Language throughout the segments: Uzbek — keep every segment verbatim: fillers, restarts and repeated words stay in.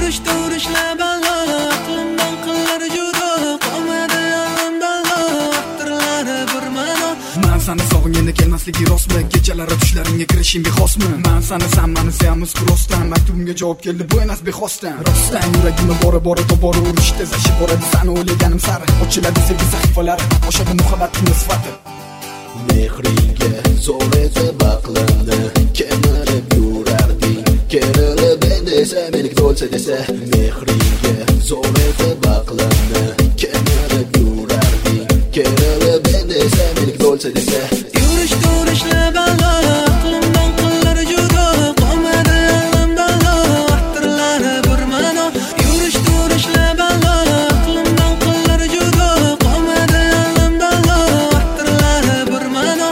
Yurishda urishlar balo, aqlimdan qillar judo, qolmadi yonimdan xatirlari bir mano. Men seni sog'inganda kelmasligi rostmi? Kechalari tushlaringga kirishim bexosmi? Men seni san meni sevamiz rostdan, maktubimga javob keldi bu emas bexosdan. Rostdan yuragimni bora bora tobora urishda zashi boradi seni o'ylaganim sari. Ochiladi sevgi sahifalari, oshadi muhabbatning sifati. Mehringga zo'r etib aqlimni kemirib yurarding, kerilib desa menik bo'lsa desa. Mehringga zo'r etib aqlimni kemirib yurarding, kerilib desa menik bo'lsa desa. Yurishda urishlar balo, aqlimdan qillar judo, qolmadi yonimdan xatirlari bir mano. Yurishda urishlar balo, aqlimdan qillar judo, qolmadi yonimdan xatirlari bir mano.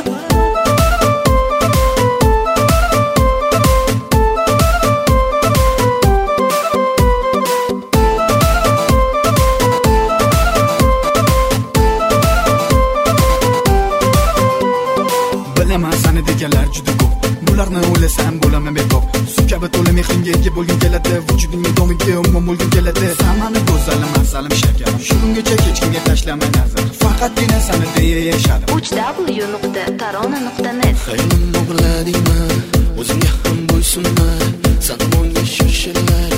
Bilaman seni deganlar juda ko'p, bularni o'ylasam bo'laman betob. Suv kabi to'la mehringga ega bo'lgin keladi, vujudingni domiga umuman bo'lgin keladi. Sen meni go'zalim, masalim shakarim, shu kungacha hech kimga tashlamay nazar, faqatgina seni deya yashadim. uch w nuqta tarona nuqta net. Xayolini o'g'irladingmi, o'zingga ham bo'ysunma, san menga shoshilay.